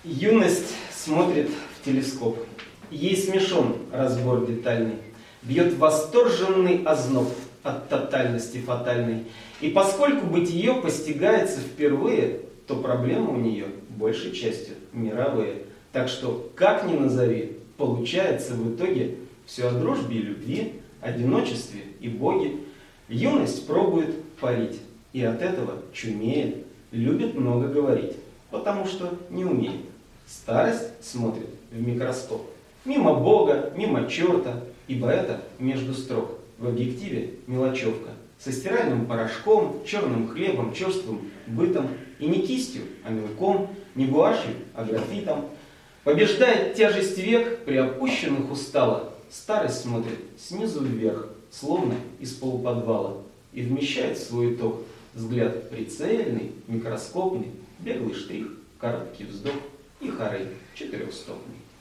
Юность смотрит в телескоп. Ей смешон разбор детальный. Бьет восторженный озноб от тотальности фатальной. И поскольку бытие постигается впервые, то проблемы у нее большей частью мировые. Так что, как ни назови, получается в итоге все о дружбе и любви, одиночестве и Боге. Юность пробует парить, и от этого чумеет, любит много говорить, потому что не умеет. Старость смотрит в микроскоп. Мимо Бога, мимо черта, ибо это между строк. В объективе мелочевка. Со стиральным порошком, черным хлебом, черствым бытом. И не кистью, а мелком, не гуашью, а графитом. Побеждает тяжесть век при опущенных устало. Старость смотрит снизу вверх, словно из полуподвала. И вмещает в свой итог взгляд прицельный, микроскопный, беглый штрих, короткий вздох и хорей четырехстопный.